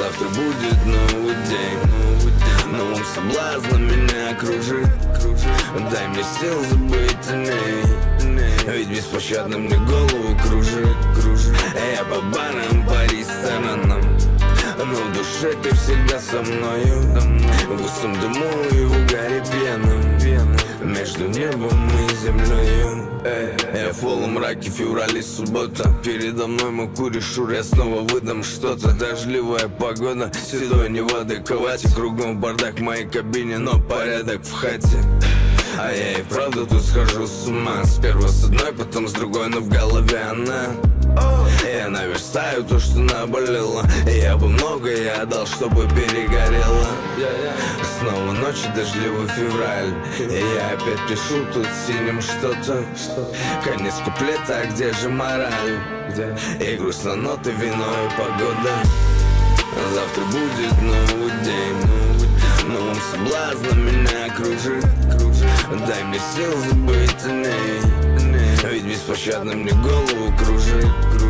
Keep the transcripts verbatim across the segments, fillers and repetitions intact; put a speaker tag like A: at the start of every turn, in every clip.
A: Завтра будет новый день, новым соблазном меня окружит. Дай мне сил забыть о ней, ведь беспощадно мне голову кружит. Я по барам, по ресторанам, но в душе ты всегда со мною. В густом дыму и в угаре пьяном, между небом и землею. Эй, я в полумраке, февраль и суббота. Передо мной мой куришур, я снова выдам что-то. Дождливая погода, седой неадеквате. Кругом бардак в моей кабине, но порядок в хате. А я и правда тут схожу с ума. Сперва с одной, потом с другой, но в голове она. Я наверстаю то, что наболело. Я бы многое отдал, чтобы перегорело. Снова ночь, дождливый февраль, и я опять пишу тут синим что-то. Конец куплета, а где же мораль? И грустно ноты, вино и погода. Завтра будет новый день, новым соблазном меня окружит. Дай мне сил забыть о ней, ведь беспощадно мне голову кружит.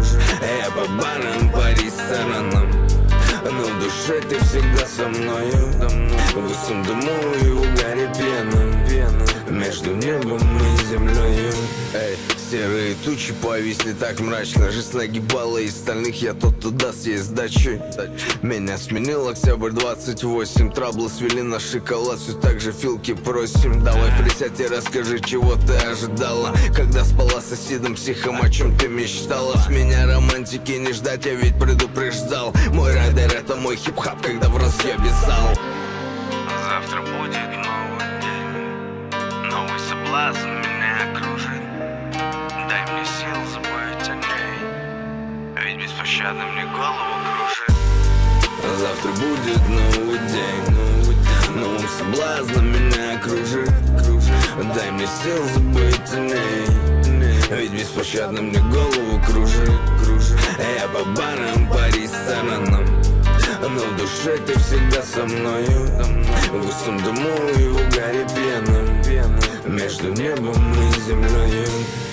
A: Я по барам, по ресторанам, но в душе ты всегда со мною. В густом дыму и в угаре пьяном, между небом и землею. Эй, серые тучи повисли так мрачно. Жизнь нагибала из стальных, я тот, кто даст ей сдачи. Меня сменил октябрь двадцать восемь. Траблы свели на шоколад, все так же филки просим. Давай присядь и расскажи, чего ты ожидала, когда спала с соседом психом, о чем ты мечтала. С меня романтики не ждать, я ведь предупреждал. Мой райдер — это мой хип-хап, когда в раз я вязал. Завтра будет новый день, новый соблазн меня окружит. Дай мне сил забыть о ней, ведь беспощадно мне голову кружит. Завтра будет новый день, новым соблазном меня окружит. Дай мне сил забыть о ней, ведь беспощадно мне голову кружит. Я по барам, по ресторанам, но в душе ты всегда со мною. В густом дыму и в угаре пьяном, между небом и землею.